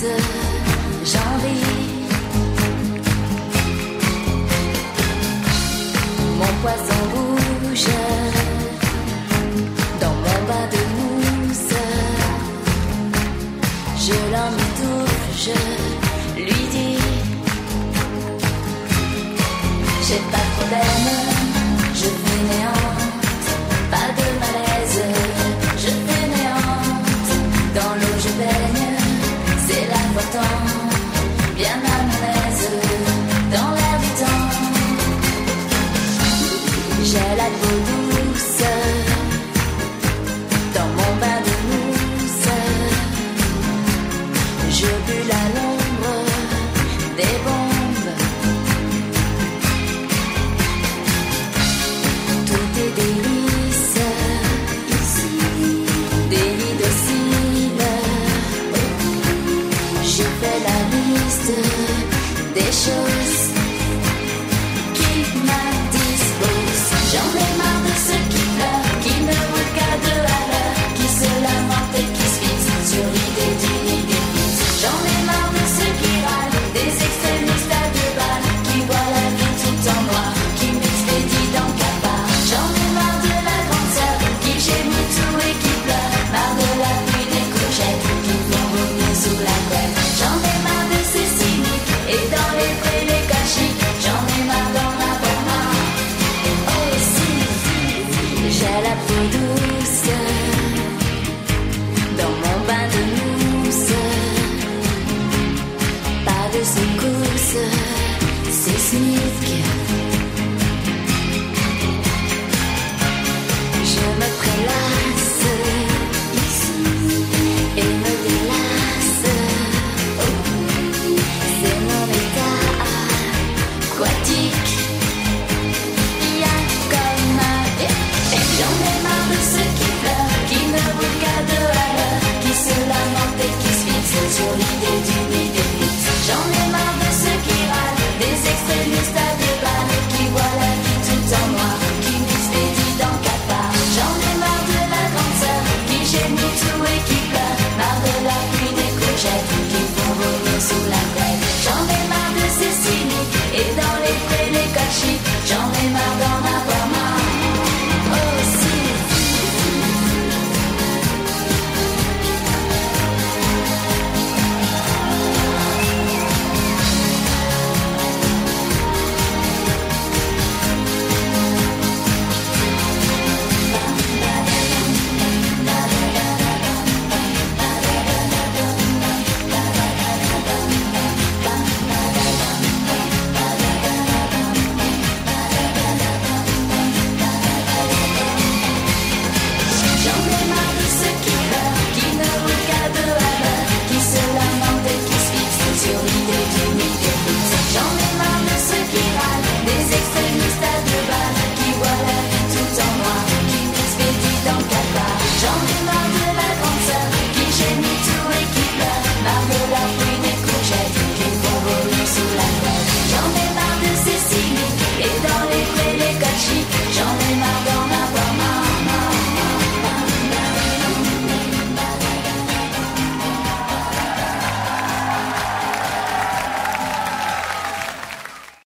j'envie. Mon poisson rouge dans mon bain de mousse. Je l'emmitoufle, je lui dis: j'ai pas de problème, je fainéante, pas de malaise, je fainéante. Dans l'eau je baigne, c'est l'important, bien à mon aise, dans l'air du temps. J'ai la peau douce, dans mon bain de mousse. Je bulle à l'ombre des bombes. Tout est délice ici, délit docile. Je fais la liste des choses